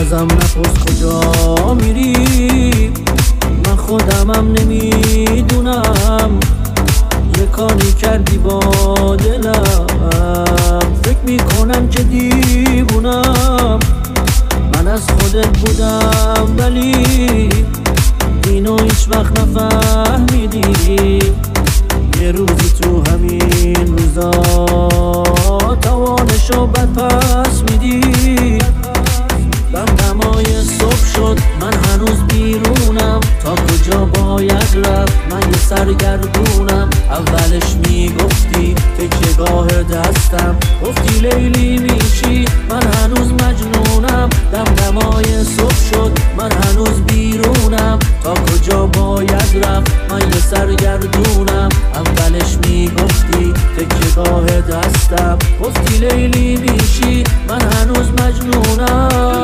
ازم نپرس کجا میری، من خودمم نمیدونم یه کاری کردی با دلم. فکر میکنم که دیوونم، من از خودت بودم ولی اینو هیچ وقت نفهمیدی. یه روزی تو همین روزا توانشو بد پس میدی. دمدمای صبح شد من هنوز بیرونم، تا کجا باید رفت من یه سرگردونم. اولش میگفتی تکیه‌گاه دستم، گفتی لیلی میشی من هنوز مجنونم. دمدمای صبح شد من هنوز بیرونم، تا کجا باید رفت من یه سرگردونم. اولش میگفتی تکیه‌گاه دستم، گفتی لیلی میشی من هنوز مجنونم.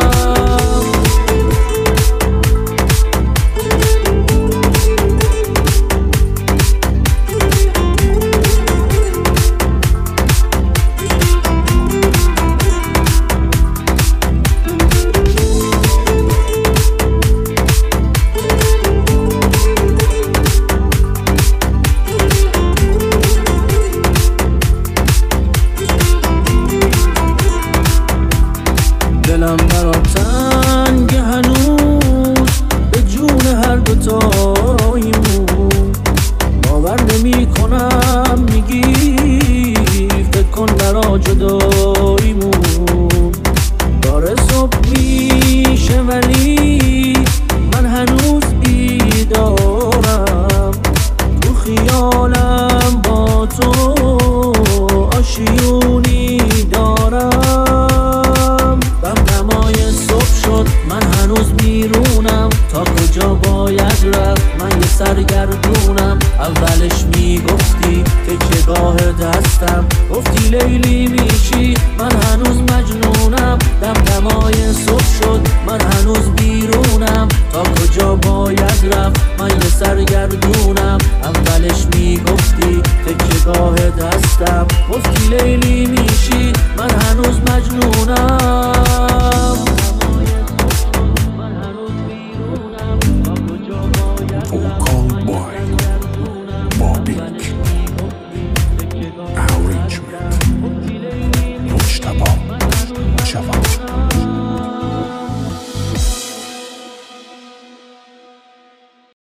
دلم برات تنگه هنوز، به جون هر دوتاییمون. باور نمی کنم میگی فکر کن برا جداییمون. داره صبح میشه ولی